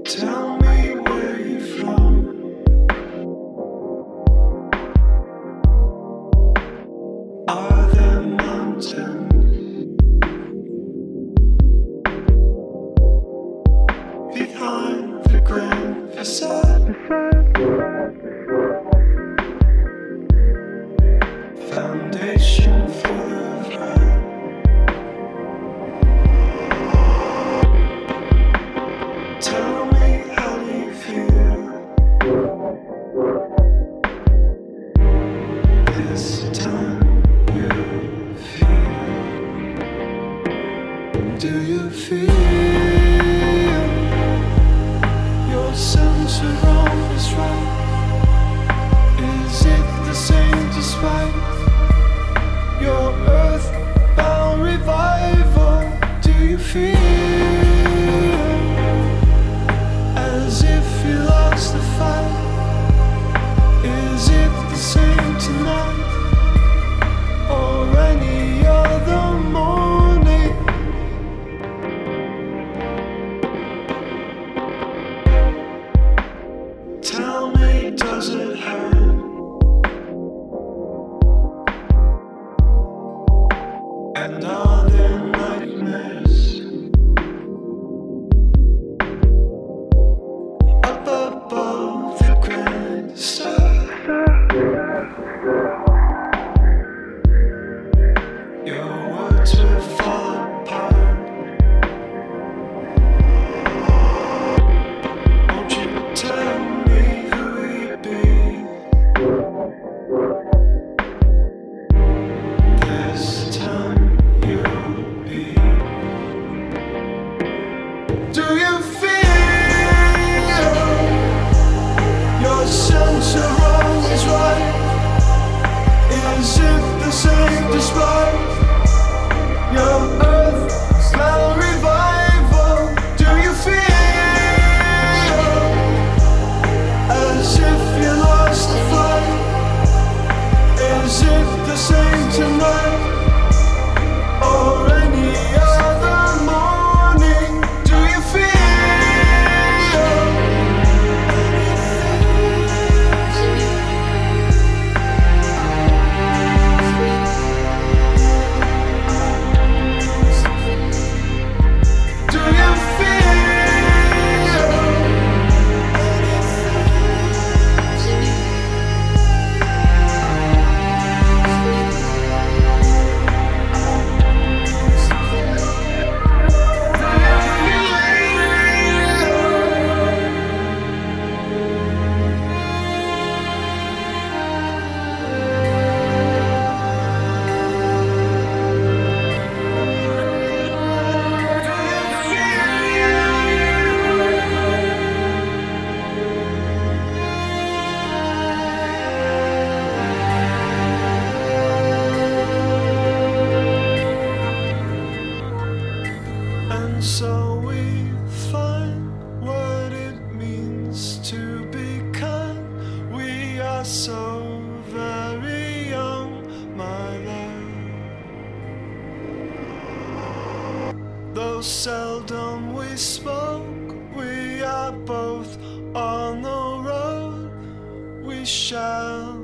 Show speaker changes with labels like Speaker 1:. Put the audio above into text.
Speaker 1: Tell me where you're from. Are there mountains behind the grand facade? Foundation full of rot. Tell me, how do you feel this time? You feel? Do you feel your sense of wrong is right? Is it the same despite your earthbound revival? Do you feel as if you lost the fight? Is it the same tonight or any other morning? Tell me, does it hurt? And are there nightmares up above the grand star? Your words will fall apart. Won't you tell me who you be? This time you'll be. Do you feel your sense of wrong is right? Is it the same despite your earthbound revival? Do you feel as if you lost the fight? Is it the same tonight or any other morning? Do you feel Do you And so we find what it means to be kind. We are so very young, my love. Though seldom we spoke, we are both on the road. We shall